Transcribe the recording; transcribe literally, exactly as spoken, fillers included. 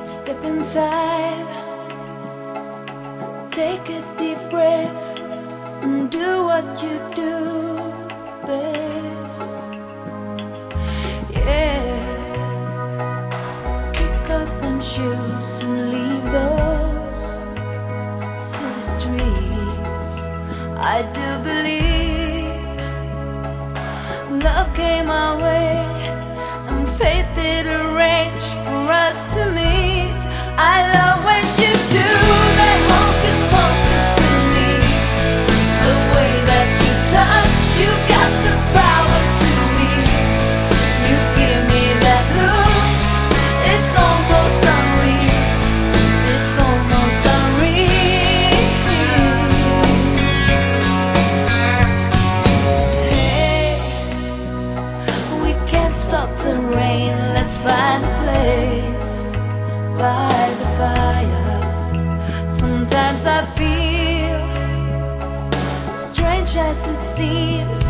Step inside, take a deep breath, and do what you do best. Yeah, kick off them shoes and leave those city streets. I do believe love came our way, and fate did arrange for us to meet. I love when you do that hocus pocus to me, the way that you touch, you got the power to me. You give me that look, it's almost unreal, it's almost unreal. Hey, we can't stop the rain, let's find a place by the fire. Sometimes I feel, strange as it seems,